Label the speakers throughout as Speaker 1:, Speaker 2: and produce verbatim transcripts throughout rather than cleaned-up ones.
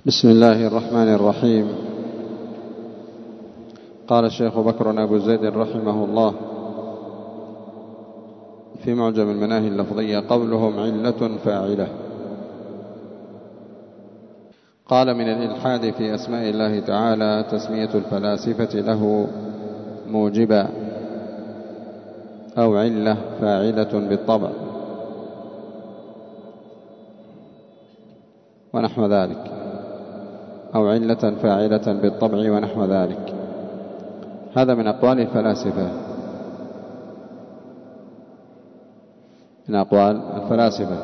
Speaker 1: بسم الله الرحمن الرحيم. قال الشيخ بكر أبو زيد رحمه الله في معجم المناهي اللفظية: قولهم علة فاعلة. قال: من الإلحاد في أسماء الله تعالى تسمية الفلاسفة له موجبا أو علة فاعلة بالطبع ونحو ذلك، أو علة فاعلة بالطبع ونحو ذلك. هذا من أقوال الفلاسفة، من أقوال الفلاسفة.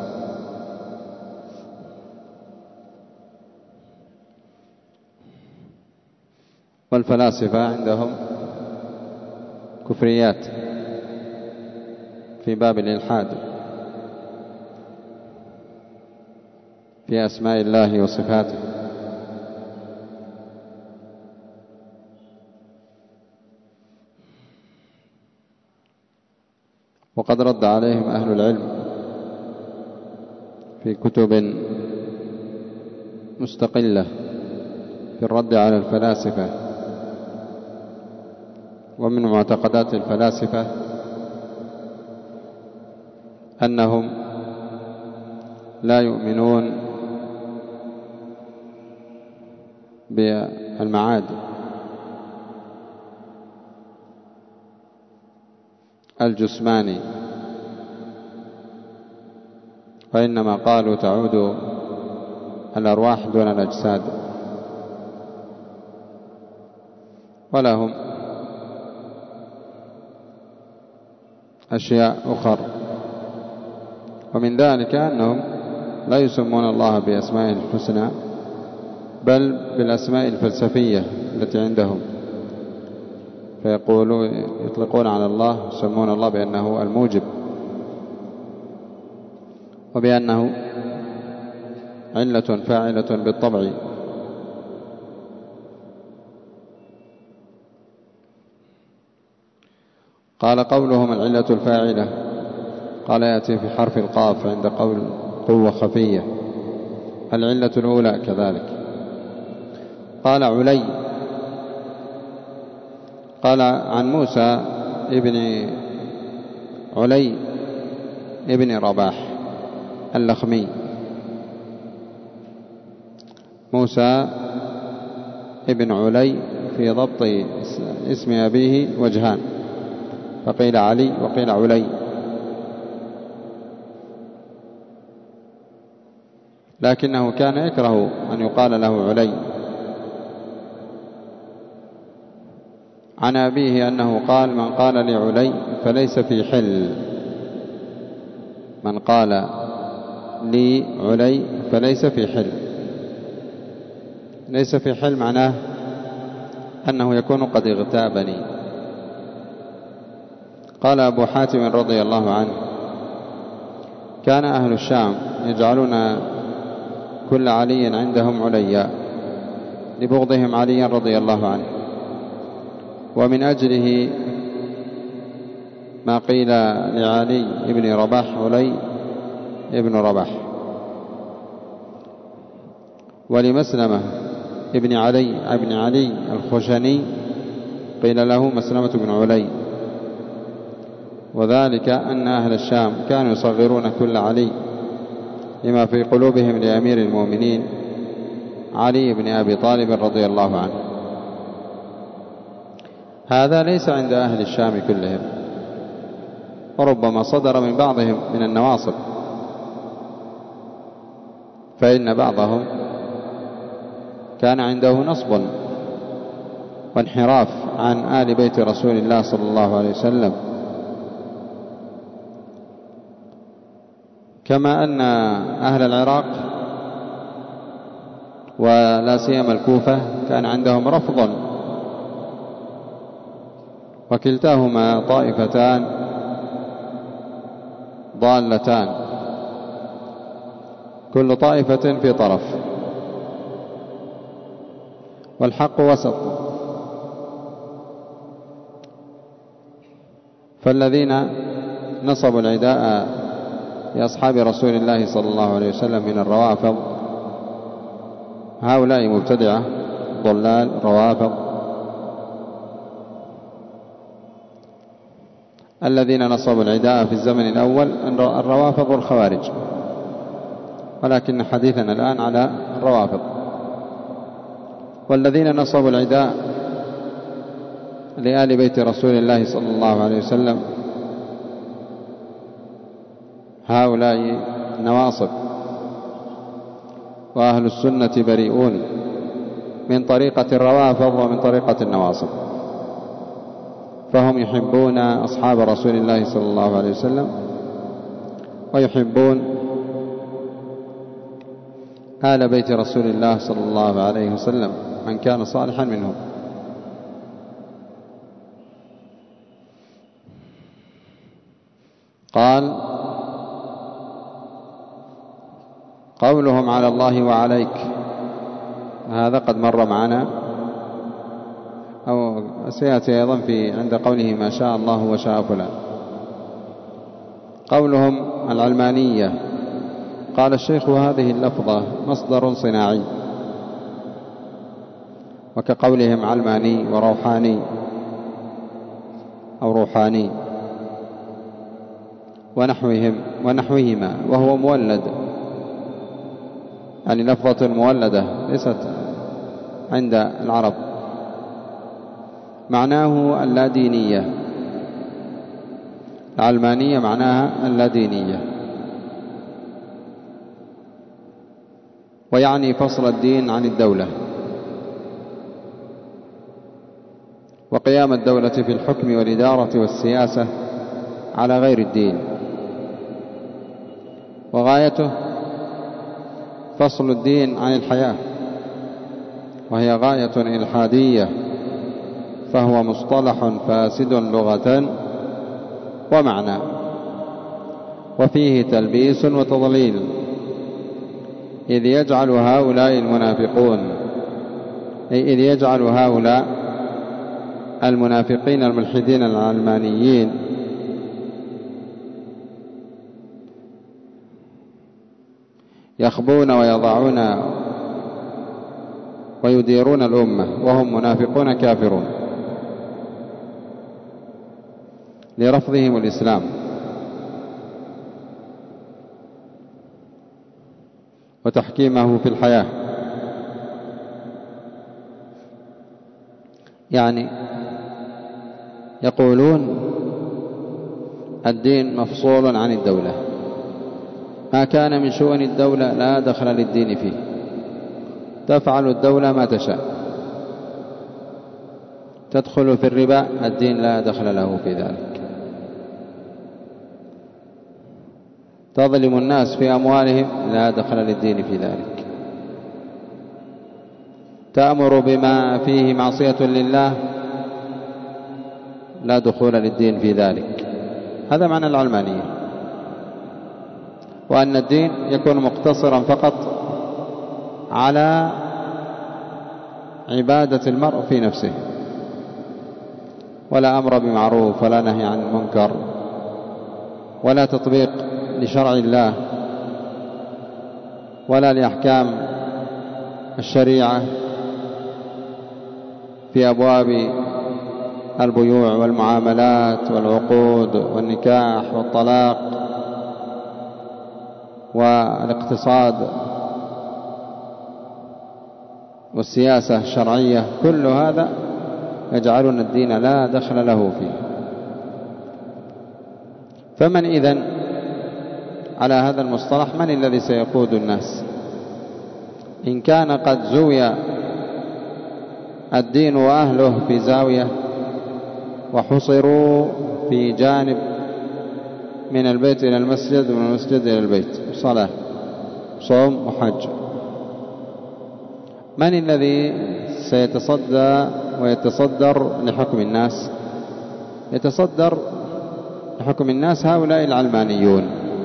Speaker 1: والفلاسفة عندهم كفريات في باب الإلحاد في أسماء الله وصفاته. وقد رد عليهم أهل العلم في كتب مستقلة في الرد على الفلاسفة. ومن معتقدات الفلاسفة أنهم لا يؤمنون بالمعاد الجسماني، وإنما قالوا تعود الأرواح دون الأجساد. ولهم أشياء أخرى، ومن ذلك أنهم لا يسمون الله بأسماء الحسنى بل بالأسماء الفلسفية التي عندهم، فيقولوا يطلقون على الله يسمون الله بأنه الموجب، وبأنه علة فاعلة بالطبع. قال: قولهم العلة الفاعلة، قال: يأتي في حرف القاف عند قول قوة خفية. العلة الأولى كذلك. قال: علي. قال عن موسى ابن علي ابن رباح اللخمي. موسى ابن علي في ضبط اسم أبيه وجهان، فقيل علي وقيل علي، لكنه كان يكره أن يقال له علي. عن أبيه أنه قال: من قال لي علي فليس في حل. من قال لي علي فليس في حل. ليس في حل معناه أنه يكون قد اغتابني. قال أبو حاتم رضي الله عنه: كان أهل الشام يجعلون كل علي عندهم عليا لبغضهم عليا رضي الله عنه، ومن أجله ما قيل لعلي ابن رباح علي ابن رباح، ولمسلمة ابن علي ابن علي الخشني قيل له مسلمة بن علي. وذلك أن أهل الشام كانوا يصغرون كل علي لما في قلوبهم لأمير المؤمنين علي بن أبي طالب رضي الله عنه. هذا ليس عند أهل الشام كلهم، وربما صدر من بعضهم من النواصب، فإن بعضهم كان عنده نصب وانحراف عن آل بيت رسول الله صلى الله عليه وسلم، كما أن أهل العراق ولا سيما الكوفة كان عندهم رفض، وكلتاهما طائفتان ضالتان، كل طائفة في طرف، والحق وسط. فالذين نصبوا العداء لأصحاب رسول الله صلى الله عليه وسلم من الروافض هؤلاء مبتدعة ضلال روافض الذين نصبوا العداء في الزمن الأول الروافض والخوارج، ولكن حديثنا الآن على الروافض. والذين نصبوا العداء لآل بيت رسول الله صلى الله عليه وسلم هؤلاء نواصب، وأهل السنة بريئون من طريقة الروافض ومن طريقة النواصب، فهم يحبون أصحاب رسول الله صلى الله عليه وسلم ويحبون آل بيت رسول الله صلى الله عليه وسلم من كان صالحا منهم. قال قولهم على الله وعليك، هذا قد مر معنا أو سيأتي أيضا في عند قوله ما شاء الله وشاء فلان. قولهم العلمانية، قال الشيخ هذه اللفظة مصدر صناعي، وكقولهم علماني وروحاني أو روحاني ونحوهم ونحوهما، وهو مولد، يعني لفظة مولدة ليست عند العرب، معناه اللادينية. العلمانية معناها اللادينية، ويعني فصل الدين عن الدولة وقيام الدولة في الحكم والإدارة والسياسة على غير الدين، وغايته فصل الدين عن الحياة، وهي غاية إلحادية، فهو مصطلح فاسد لغة ومعنى، وفيه تلبيس وتضليل، إذ يجعل هؤلاء المنافقون أي إذ يجعل هؤلاء المنافقين الملحدين العلمانيين يخبون ويضعون ويديرون الأمة وهم منافقون كافرون لرفضهم الإسلام وتحكيمه في الحياة. يعني يقولون الدين مفصول عن الدولة، ما كان من شؤون الدولة لا دخل للدين فيه، تفعل الدولة ما تشاء، تدخل في الربا الدين لا دخل له في ذلك، تظلم الناس في أموالهم لا دخل للدين في ذلك، تأمر بما فيه معصية لله لا دخول للدين في ذلك. هذا معنى العلمانية، وأن الدين يكون مقتصرا فقط على عبادة المرء في نفسه، ولا أمر بمعروف ولا نهي عن المنكر ولا تطبيق لشرع الله ولا لأحكام الشريعة في أبواب البيوع والمعاملات والعقود والنكاح والطلاق والاقتصاد والسياسة الشرعية، كل هذا يجعلون الدين لا دخل له فيه. فمن إذن على هذا المصطلح من الذي سيقود الناس؟ إن كان قد زوي الدين وأهله في زاوية وحصروا في جانب من البيت إلى المسجد ومن المسجد إلى البيت، صلاة صوم وحج، من الذي سيتصدى ويتصدر لحكم الناس؟ يتصدر لحكم الناس هؤلاء العلمانيون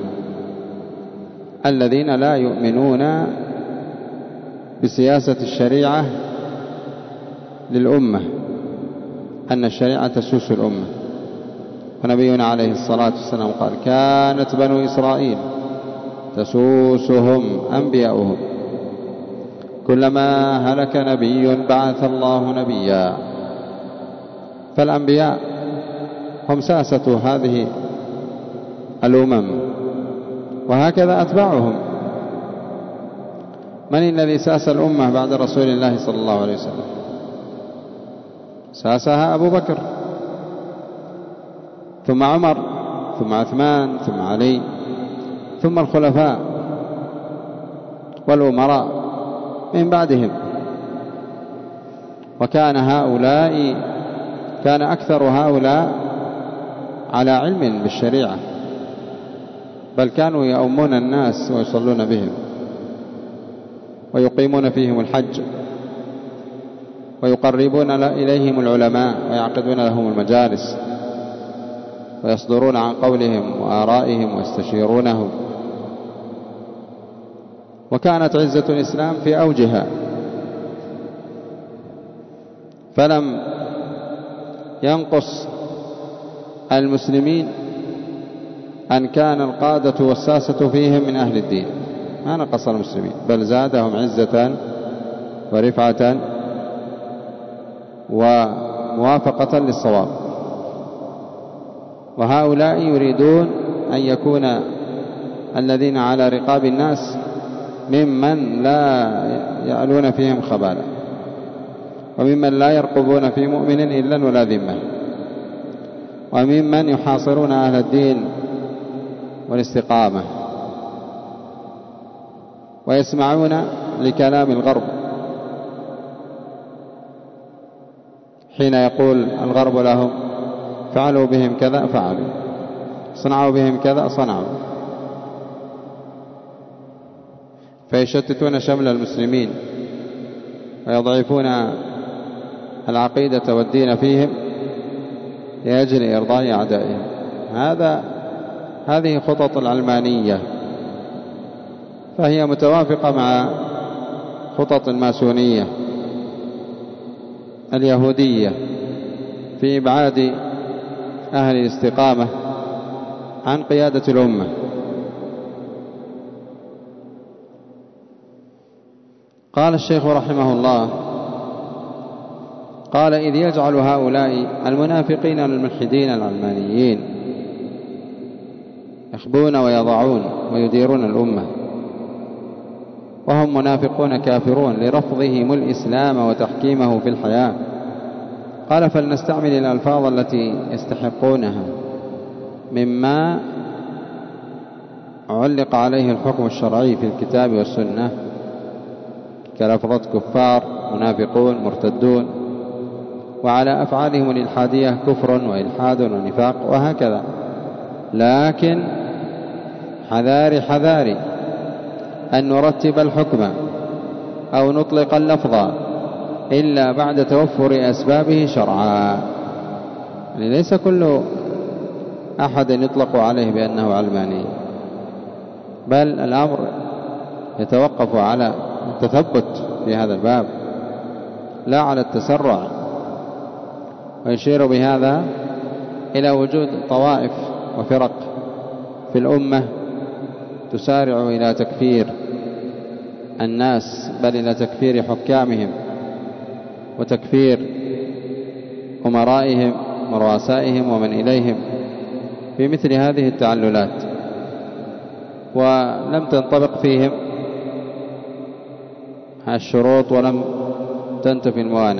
Speaker 1: الذين لا يؤمنون بسياسة الشريعة للأمة، أن الشريعة تسوس الأمة. ونبينا عليه الصلاة والسلام قال: كانت بنو إسرائيل تسوسهم أنبياؤهم كلما هلك نبي بعث الله نبيا. فالأنبياء هم ساسة هذه الأمم، وهكذا أتباعهم. من الذي ساس الأمة بعد رسول الله صلى الله عليه وسلم؟ ساسها أبو بكر، ثم عمر، ثم عثمان، ثم علي، ثم الخلفاء والأمراء من بعدهم. وكان هؤلاء كان أكثر هؤلاء على علم بالشريعة، بل كانوا يؤمون الناس ويصلون بهم ويقيمون فيهم الحج ويقربون إليهم العلماء ويعقدون لهم المجالس ويصدرون عن قولهم وآرائهم ويستشيرونهم. وكانت عزة الإسلام في أوجها، فلم ينقص المسلمين أن كان القادة والساسة فيهم من أهل الدين، ما نقص المسلمين، بل زادهم عزة ورفعة وموافقة للصواب. وهؤلاء يريدون أن يكون الذين على رقاب الناس ممن لا يألون فيهم خبالا، وممن لا يرقبون في مؤمن إلا ولا ذمة، وممن يحاصرون أهل الدين والاستقامة ويسمعون لكلام الغرب حين يقول الغرب لهم فعلوا بهم كذا فعلوا، صنعوا بهم كذا صنعوا، فيشتتون شمل المسلمين ويضعفون العقيدة والدين فيهم لأجل إرضاء أعدائهم. هذا هذه خطط العلمانية، فهي متوافقة مع خطط الماسونية اليهودية في إبعاد أهل الاستقامة عن قيادة الأمة. قال الشيخ رحمه الله: قال: إذ يجعل هؤلاء المنافقين الملحدين العلمانيين يخبون ويضعون ويديرون الأمة، وهم منافقون كافرون لرفضهم الإسلام وتحكيمه في الحياة. قال: فلنستعمل الألفاظ التي يستحقونها مما علق عليه الحكم الشرعي في الكتاب والسنة، كلفظة كفار، منافقون، مرتدون، وعلى أفعالهم الإلحادية كفر وإلحاد ونفاق وهكذا. لكن حذاري حذاري أن نرتب الحكم أو نطلق اللفظ إلا بعد توفر أسبابه شرعا. يعني ليس كل أحد يطلق عليه بأنه علماني، بل الأمر يتوقف على التثبت في هذا الباب لا على التسرع. ويشير بهذا إلى وجود طوائف وفرق في الأمة تسارع إلى تكفير الناس، بل إلى تكفير حكامهم وتكفير أمرائهم ورؤسائهم ومن إليهم في مثل هذه التعللات، ولم تنطبق فيهم الشروط ولم تنتفي الموانع.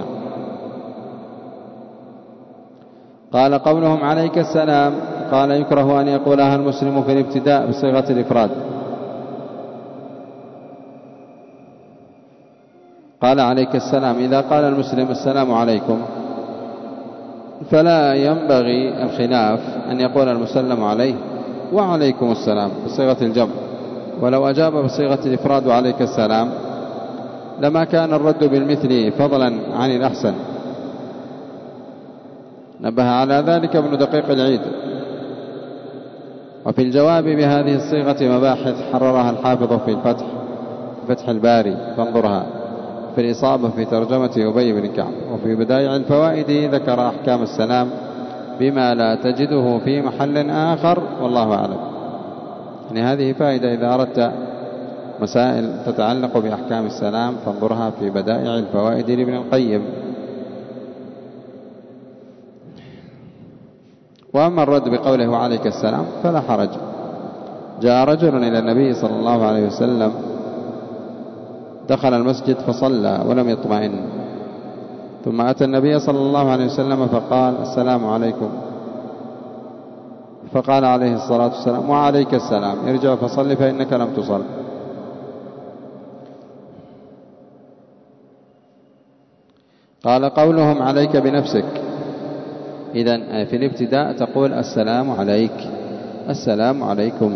Speaker 1: قال: قولهم عليك السلام، قال: يكره أن يقولها المسلم في الابتداء بصيغة الإفراد. قال: عليك السلام، إذا قال المسلم السلام عليكم فلا ينبغي الخلاف أن يقول المسلم عليه وعليكم السلام بصيغة الجمع، ولو أجاب بصيغة الإفراد وعليك السلام لما كان الرد بالمثل فضلا عن الأحسن. نبه على ذلك ابن دقيق العيد. وفي الجواب بهذه الصيغة مباحث حررها الحافظ في الفتح فتح الباري، فانظرها، في الإصابة في ترجمة أبي بن كعب. وفي بدائع الفوائد ذكر أحكام السلام بما لا تجده في محل آخر، والله أعلم. يعني هذه فائدة إذا أردت مسائل تتعلق بأحكام السلام فانظرها في بدائع الفوائد لابن القيم. وأما الرد بقوله وعليك السلام فلا حرج. جاء رجل إلى النبي صلى الله عليه وسلم دخل المسجد فصلى ولم يطمئن، ثم أتى النبي صلى الله عليه وسلم فقال السلام عليكم، فقال عليه الصلاة والسلام وعليك السلام، ارجع فصل فإنك لم تصل. قال قولهم عليك بنفسك، إذن في الابتداء تقول السلام عليك، السلام عليكم.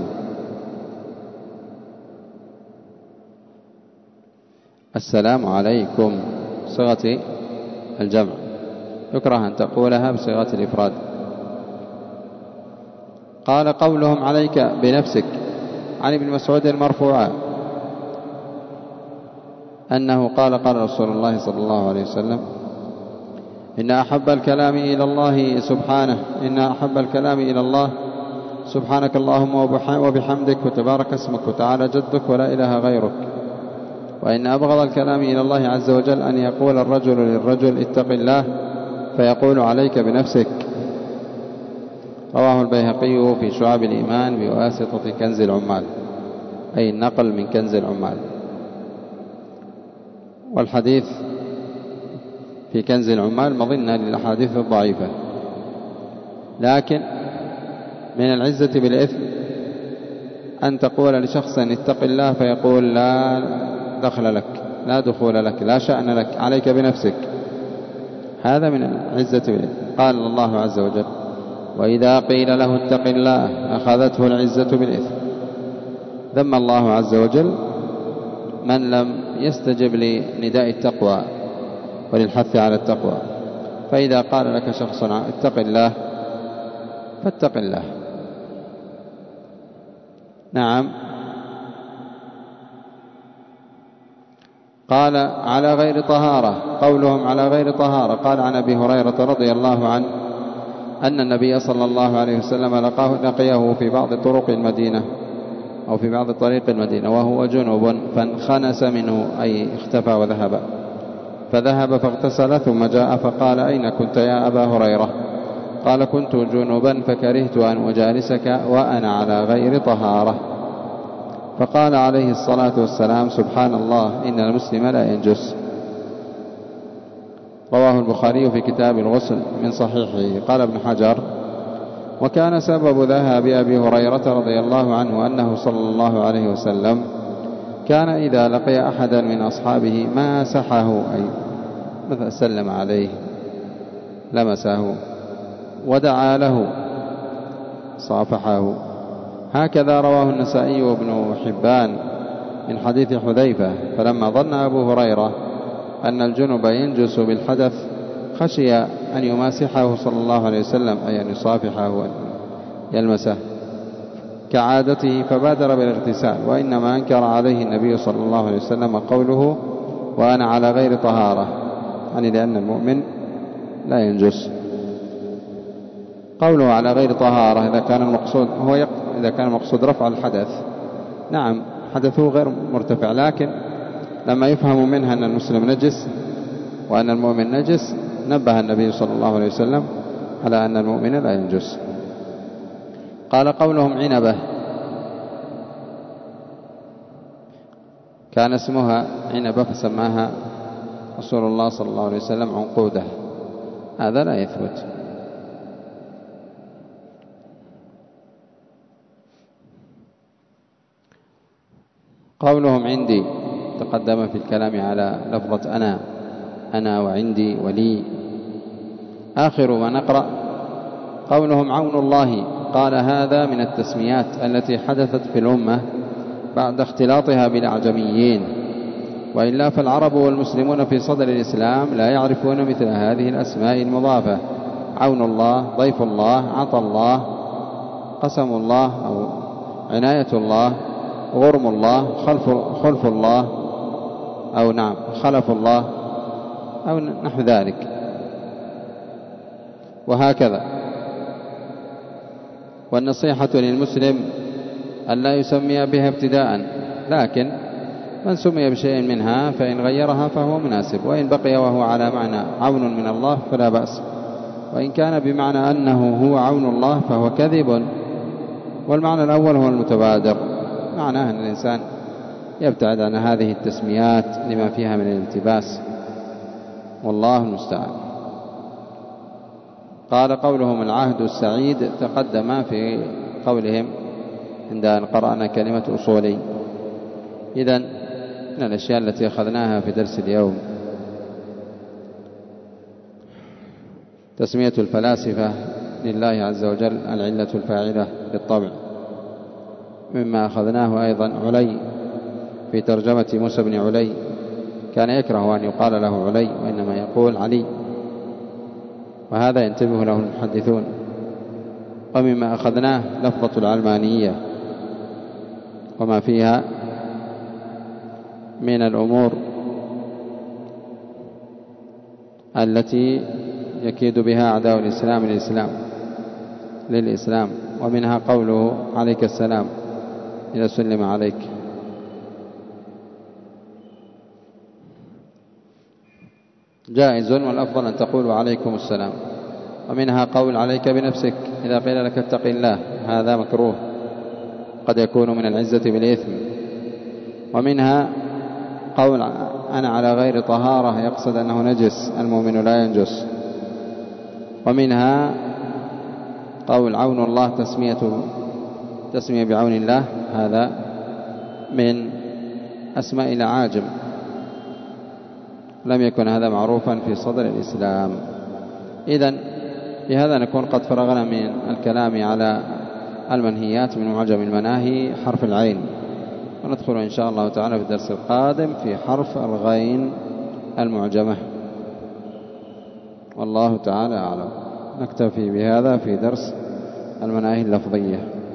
Speaker 1: السلام عليكم صيغة الجمع، يكره أن تقولها بصيغة الإفراد. قال قولهم عليك بنفسك عن ابن مسعود المرفوعة أنه قال قال رسول الله صلى الله عليه وسلم إن أحب الكلام إلى الله سبحانه إن أحب الكلام إلى الله سبحانك اللهم وبحمدك وتبارك اسمك وتعالى جدك ولا إله غيرك، وإن أبغض الكلام إلى الله عز وجل أن يقول الرجل للرجل اتق الله فيقول عليك بنفسك. رواه البيهقي في شعاب الإيمان بواسطة كنز العمال، أي النقل من كنز العمال. والحديث في كنز العمال مظنة للأحاديث الضعيفة، لكن من العزة بالإثم أن تقول لشخص اتق الله فيقول لا دخل لك، لا دخول لك، لا شأن لك، عليك بنفسك. هذا من العزة بالإثم. قال الله عز وجل وإذا قيل له اتق الله أخذته العزة بالإثم. ذم الله عز وجل من لم يستجب لنداء التقوى وللحث على التقوى. فإذا قال لك شخص اتق الله فاتق الله. نعم. قال على غير طهارة، قولهم على غير طهارة. قال عن أبي هريرة رضي الله عنه أن النبي صلى الله عليه وسلم لقيه في بعض طرق المدينة أو في بعض طريق المدينة وهو جنوب فانخنس منه، أي اختفى وذهب، فذهب فاغتسل ثم جاء فقال أين كنت يا أبا هريرة؟ قال كنت جنوبا فكرهت أن أجالسك وأنا على غير طهارة. فقال عليه الصلاة والسلام سبحان الله إن المسلم لا ينجس. رواه البخاري في كتاب الغسل من صحيحه. قال ابن حجر وكان سبب ذهاب أبي هريرة رضي الله عنه أنه صلى الله عليه وسلم كان إذا لقي أحدا من أصحابه ماسحه، أي مثلا سلم عليه لمسه ودعا له صافحه. هكذا رواه النسائي وابن حبان من حديث حذيفة. فلما ظن أبو هريرة أن الجنب ينجس بالحدث خشي أن يماسحه صلى الله عليه وسلم، أي أن يصافحه وأن يلمسه كعادته، فبادر بالاغتسال. وإنما أنكر عليه النبي صلى الله عليه وسلم قوله وأنا على غير طهارة، يعني لأن المؤمن لا ينجس. قوله على غير طهارة إذا كان المقصود هو يق... إذا كان المقصود رفع الحدث، نعم حدثه غير مرتفع، لكن لما يفهم منها أن المسلم نجس وأن المؤمن نجس نبه النبي صلى الله عليه وسلم على أن المؤمن لا ينجس. قال قولهم عنبة، كان اسمها عنبة فسماها رسول الله صلى الله عليه وسلم عنقودة، هذا لا يثبت. قولهم عندي تقدم في الكلام على لفظة أنا أنا وعندي ولي. آخر ما نقرأ قولهم عون الله. قال هذا من التسميات التي حدثت في الأمة بعد اختلاطها بالأعجميين، وإلا فالعرب والمسلمون في صدر الإسلام لا يعرفون مثل هذه الأسماء المضافة: عون الله، ضيف الله، عطى الله، قسم الله أو عناية الله، غرم الله، خلف, خلف الله أو نعم خلف الله أو نحو ذلك، وهكذا. والنصيحة للمسلم أن لا يسمي بها ابتداء، لكن من سمي بشيء منها فإن غيرها فهو مناسب، وإن بقي وهو على معنى عون من الله فلا بأس، وإن كان بمعنى أنه هو عون الله فهو كذب. والمعنى الأول هو المتبادر، معناه أن الإنسان يبتعد عن هذه التسميات لما فيها من الالتباس، والله المستعان. قال قولهم العهد السعيد تقدم في قولهم عند أن قرأنا كلمة أصولي. إذن من الأشياء التي أخذناها في درس اليوم تسمية الفلاسفة لله عز وجل العلة الفاعلة بالطبع. مما أخذناه أيضا علي في ترجمة موسى بن علي، كان يكره أن يقال له علي وإنما يقول علي، وهذا ينتبه له المحدثون. ومما أخذناه لفظة العلمانية وما فيها من الأمور التي يكيد بها أعداء الإسلام للإسلام للإسلام ومنها قوله عليك السلام إذا سلم عليك. جائز والأفضل أن تقول عليكم السلام. ومنها قول عليك بنفسك إذا قيل لك اتق الله، هذا مكروه قد يكون من العزة بالإثم. ومنها قول أنا على غير طهارة يقصد أنه نجس، المؤمن لا ينجس. ومنها قول عون الله تسميته تسمية بعون الله، هذا من أسماء الأعاجم، لم يكن هذا معروفا في صدر الإسلام. إذن بهذا نكون قد فرغنا من الكلام على المنهيات من معجم المناهي حرف العين، وندخل إن شاء الله تعالى في الدرس القادم في حرف الغين المعجمة، والله تعالى أعلم. نكتفي بهذا في درس المناهي اللفظية.